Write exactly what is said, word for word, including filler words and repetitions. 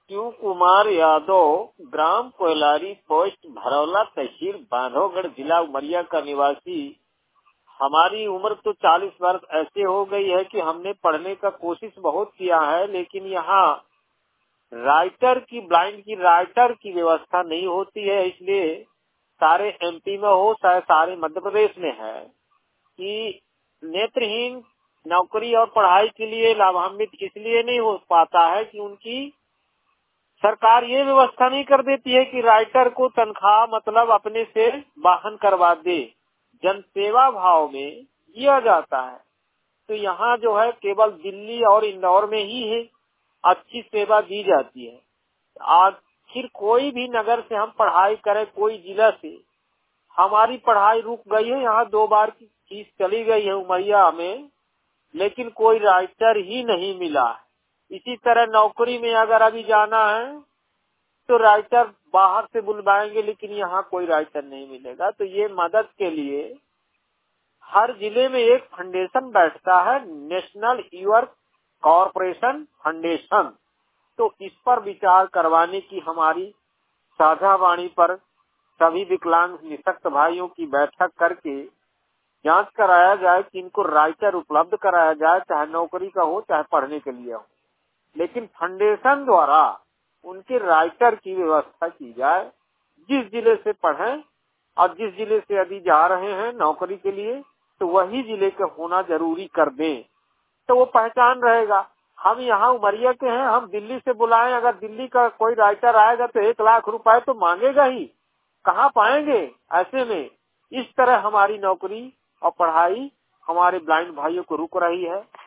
शिव कुमार यादव, ग्राम कोयलारी, पोस्ट भरौला, तहसील बांधवगढ़, जिला उमरिया का निवासी। हमारी उम्र तो चालीस वर्ष ऐसे हो गई है कि हमने पढ़ने का कोशिश बहुत किया है, लेकिन यहाँ राइटर की ब्लाइंड की राइटर की व्यवस्था नहीं होती है। इसलिए सारे एमपी में हो चाहे सारे मध्य प्रदेश में है कि नेत्रहीन नौकरी और पढ़ाई के लिए लाभान्वित इसलिए नहीं हो पाता है कि उनकी सरकार ये व्यवस्था नहीं कर देती है कि राइटर को तनख्वाह मतलब अपने से वाहन करवा दे। जन सेवा भाव में दिया जाता है। तो यहाँ जो है केवल दिल्ली और इंदौर में ही है अच्छी सेवा दी जाती है। आखिर कोई भी नगर से हम पढ़ाई करें, कोई जिला से, हमारी पढ़ाई रुक गई है। यहाँ दो बार की फीस चली गई है उमरिया में, लेकिन कोई राइटर ही नहीं मिला। इसी तरह नौकरी में अगर अभी जाना है तो राइटर बाहर से बुलवाएंगे, लेकिन यहाँ कोई राइटर नहीं मिलेगा। तो ये मदद के लिए हर जिले में एक फाउंडेशन बैठता है, नेशनल यूथ कॉर्पोरेशन फाउंडेशन। तो इस पर विचार करवाने की हमारी साझा वाणी पर सभी विकलांग निशक्त भाइयों की बैठक करके जांच कराया जाए कि इनको राइटर उपलब्ध कराया जाए, चाहे नौकरी का हो चाहे पढ़ने के लिए हो, लेकिन फाउंडेशन द्वारा उनके राइटर की व्यवस्था की जाए। जिस जिले से पढ़ें और जिस जिले से यदि जा रहे हैं नौकरी के लिए तो वही जिले के होना जरूरी कर दें, तो वो पहचान रहेगा। हम यहाँ उमरिया के हैं, हम दिल्ली से बुलाएं, अगर दिल्ली का कोई राइटर आएगा तो एक लाख रुपए तो मांगेगा ही, कहाँ पाएंगे ऐसे में। इस तरह हमारी नौकरी और पढ़ाई हमारे ब्लाइंड भाइयों को रुक रही है।